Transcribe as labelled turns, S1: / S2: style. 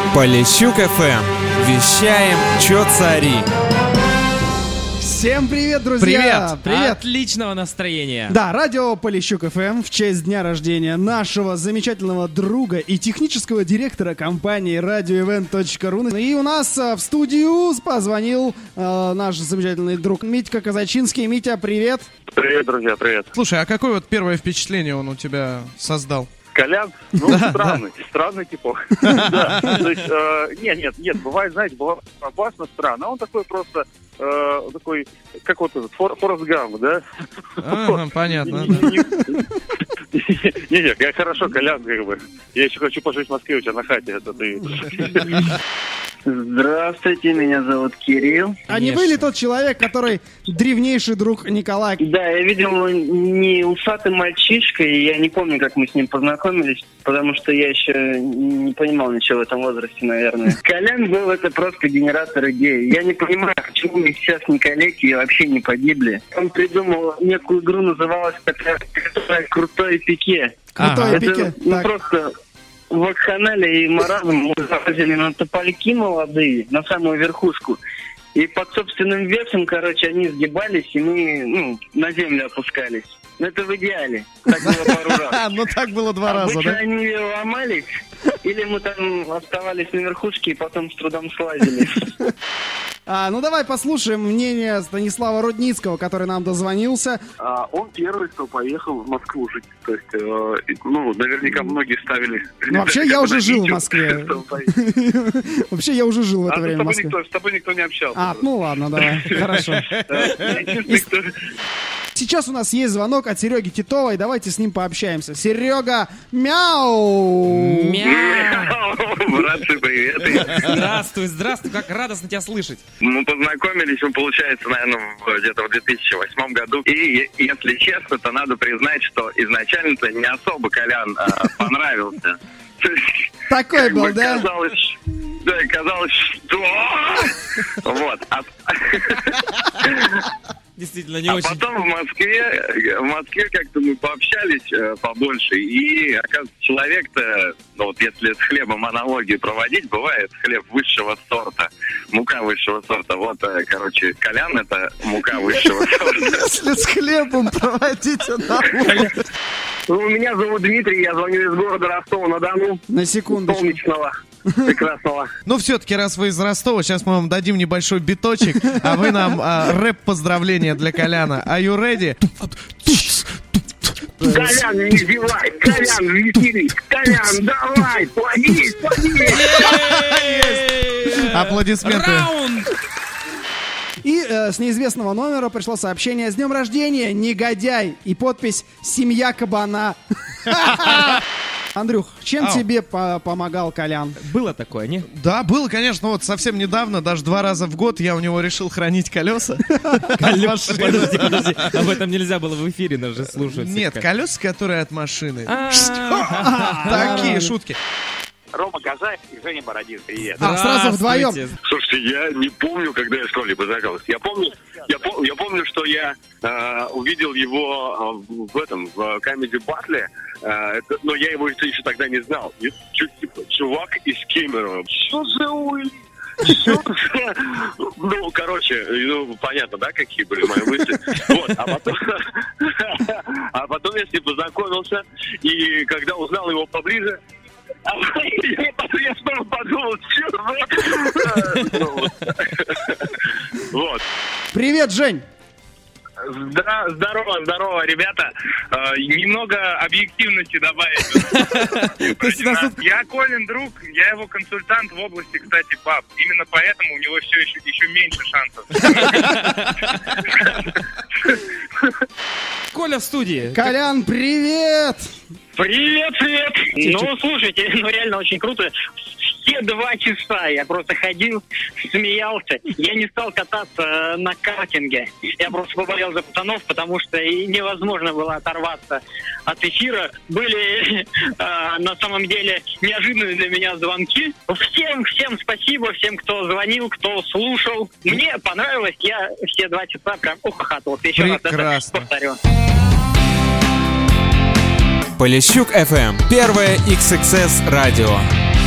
S1: Полищук ФМ. Вещаем, чё цари.
S2: Всем привет, друзья!
S3: Привет! Отличного настроения!
S2: Да, радио Полищук ФМ в честь дня рождения нашего замечательного друга и технического директора компании radioevent.ru. И у нас в студию позвонил наш замечательный друг Митька Казачинский. Митя, привет!
S4: Привет, друзья, привет.
S5: Слушай, а какое вот первое впечатление он у тебя создал?
S4: Колян? Ну, странный типок. То есть, нет, бывает, знаете, бывает опасно странно, а он такой просто, такой, как вот этот, Форрест Гамп, да?
S5: Ага, понятно.
S4: Не, я хорошо, Колян, как бы. Я еще хочу пожить в Москве у тебя на хате, это ты...
S6: Здравствуйте, меня зовут Кирилл.
S2: А не вы ли тот человек, который древнейший друг Николая?
S6: Да, я видел его не усатым мальчишкой, и я не помню, как мы с ним познакомились, потому что я еще не понимал ничего в этом возрасте, наверное. Колян был это просто генератор идей. Я не понимаю, почему мы сейчас не калеки и вообще не погибли. Он придумал некую игру, называлась «Крутой пике».
S2: Крутой
S6: Это,
S2: пике.
S6: ну, просто вакханалия и маразм. Мы залазили на тополяки молодые, на самую верхушку. И под собственным весом, короче, они сгибались, и мы, на землю опускались. Но это в идеале. Так было пару раз.
S5: Ну так было два раза,
S6: Обычно
S5: да?
S6: они ломались, или мы там оставались на верхушке и потом с трудом слазили.
S2: Ну давай послушаем мнение Станислава Рудницкого, который нам дозвонился.
S4: Он первый, кто поехал в Москву жить. То есть, наверняка многие ставили...
S2: Ну вообще я уже жил в Москве. Вообще я уже жил в это время в Москве.
S4: С тобой никто не общался.
S2: Ну ладно, давай, хорошо. Сейчас у нас есть звонок от Сереги Титова, и давайте с ним пообщаемся. Серега, мяу!
S4: Братцы, привет.
S3: Здравствуй, как радостно тебя слышать.
S4: Мы познакомились, получается, наверное, где-то в 2008 году. И, если честно, то надо признать, что изначально-то не особо Колян понравился.
S2: Такой был, да?
S4: Казалось, что... Вот.
S3: Действительно, не очень.
S4: А потом в Москве как-то мы пообщались побольше, и, оказывается, человек-то, если с хлебом аналогию проводить, бывает хлеб высшего сорта, мука высшего сорта. Вот, короче, Колян — это мука высшего сорта.
S2: Если с хлебом проводить аналогию.
S6: Меня зовут Дмитрий, я звоню из города Ростова-на-Дону.
S2: На секундочку.
S6: Солнечного. Прекрасного.
S5: Ну, все-таки, раз вы из Ростова, сейчас мы вам дадим небольшой биточек, а вы нам рэп-поздравления для Коляна. Are you ready?
S6: Колян, не зевай! Колян, веселись! Колян, давай! Плодись!
S5: Аплодисменты.
S3: Раунд!
S2: И с неизвестного номера пришло сообщение: «С днем рождения, негодяй!» И подпись «Семья кабана». Андрюх, чем тебе помогал Колян?
S3: Было такое, не?
S5: Да, было, конечно, вот совсем недавно, даже 2 раза в год я у него решил хранить колеса.
S3: Подожди, об этом нельзя было в эфире даже слушать.
S5: Нет, колеса, которые от машины. Такие шутки.
S4: Рома Казаев и Женя Бородин, привет.
S2: Сразу вдвоем.
S4: Слушайте, я не помню, когда я с Колей познакомился. Я помню, что я увидел его в Comedy Battle, но я его еще тогда не знал. Чувак из Кемерово. Что за улица? Понятно, да, какие были мои мысли. Вот, а потом я с ним познакомился, и когда узнал его поближе, я снова подумал, Вот.
S2: Привет, Жень.
S4: Здорово, ребята. Немного объективности добавить. Я Колин друг, я его консультант в области, кстати, баб. Именно поэтому у него все еще меньше шансов.
S3: Коля в студии.
S2: Колян, привет!
S6: Привет! Ну, слушайте, реально очень круто. Все 2 часа я просто ходил, смеялся. Я не стал кататься на картинге. Я просто поболел за пацанов, потому что невозможно было оторваться от эфира. Были на самом деле неожиданные для меня звонки. Всем спасибо, всем, кто звонил, кто слушал. Мне понравилось, я все 2 часа прям ухахатывал. Еще раз это повторю.
S1: Полищук FM. Первое XXS радио.